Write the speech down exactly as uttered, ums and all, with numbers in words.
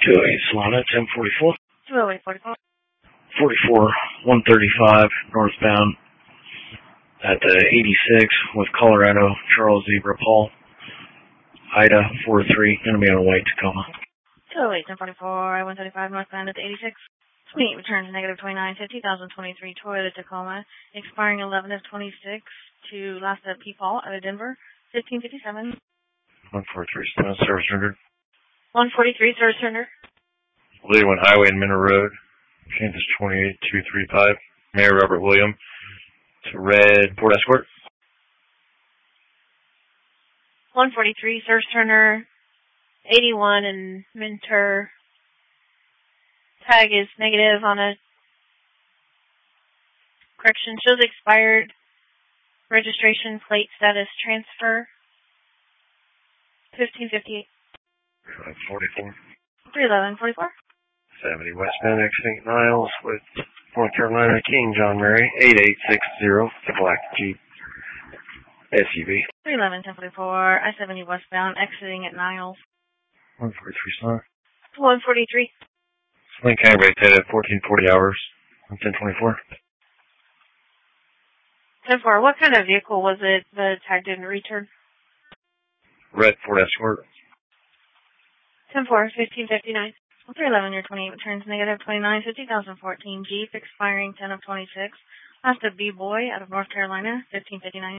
two oh eight Solana, ten forty-four. two oh eight forty-four. forty-four, one thirty-five, northbound at uh, eighty-six with Colorado, Charles Zebra Paul, Ida, four three, going to be on a white Tacoma. two oh eight, ten forty-four, I one thirty-five, northbound at eighty-six. Sweet, returns negative twenty-nine fifty, twenty twenty-three Toyota Tacoma, expiring eleven of twenty-six to last at P. Paul out of Denver, fifteen fifty-seven. one forty-three, service rendered. one forty-three, service rendered. Leewin Highway and Minter Road, Kansas twenty-eight two thirty-five, Mayor Robert William, to red Ford Escort. one forty-three, service turner, eighty-one and Minter. Tag is negative on a correction. Shows expired. Registration plate status transfer. fifteen fifty-eight. forty-four. three eleven forty-four. seventy westbound exiting Niles with North Carolina King John Mary, eighty-eight sixty, black Jeep S U V. three eleven ten forty-four, I seventy westbound exiting at Niles. one forty-three Star. one forty-three. Link Hangbreak headed at fourteen forty hours on ten twenty-four. ten four, what kind of vehicle was it the tag didn't return? Red Ford Escort. ten four, fifteen fifty-nine. three eleven, your twenty-eight returns negative twenty-nine fifty, twenty fourteen Jeep expiring ten of twenty-six. Last of B-Boy out of North Carolina, fifteen fifty-nine.